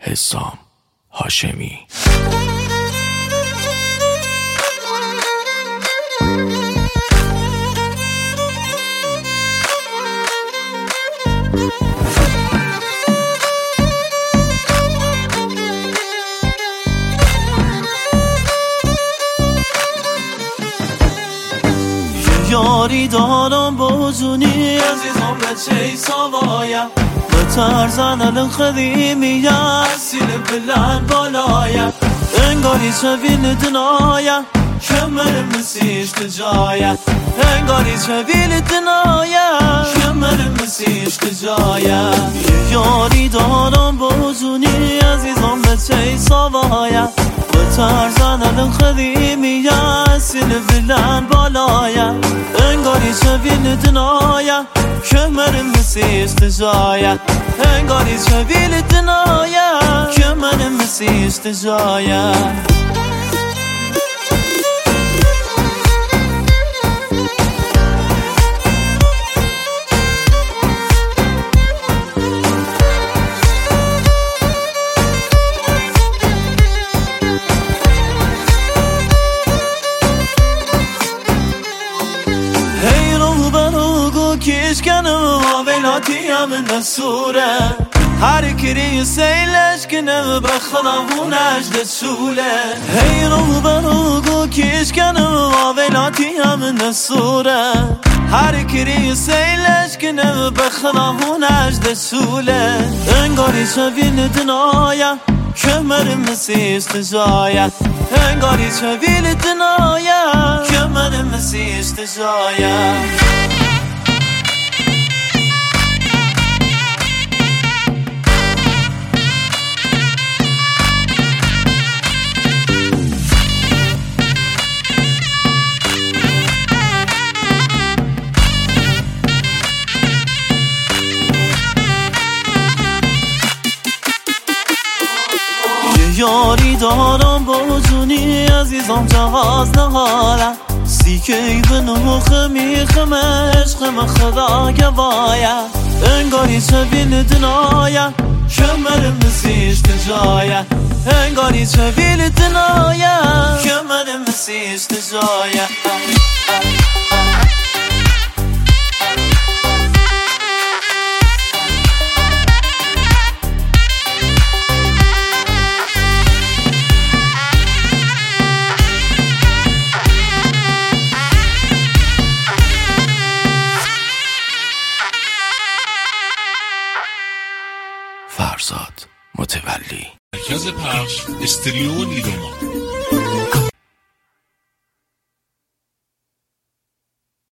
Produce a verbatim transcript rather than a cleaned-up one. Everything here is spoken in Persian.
حسام هاشمی. یاری دارم بوزونی عزیزم بچه سوایم به ترزن الان خدیمی سیل بلند بالایم انگاری چویل دنایم شمرم نسیش تجایم انگاری چویل دنایم شمرم نسیش تجایم یاری دارم بوزونی عزیزم بچه سوایم به ترزن الان خدیمی سیل بلند بالایم انگاری چویل دنایم شمرم نسیش تجایم انگاری چویل دنایم شمرم نسیش تجایم. کشکنم آویلاتی هم نسوره هر کری سیلش کنم به خلابونش دسوله هی رو بروگو کشکنم آویلاتی هم نسوره هر کری سیلش کنم به خلابونش دسوله انگاری چویل دنایم شمرم نسیش تجایم انگاری چویل دنایم شمرم نسیش تجایم. یاری دارم بوزونی عزیزم جواز نهارم سیکی به نموخ میخم عشقم خدا گوایم انگاری چویل دنایم شمرم نسیش تجایم انگاری چویل دنایم شمرم نسیش تجایم. فرزاد متولی. مرکز پخش استریو نیروما.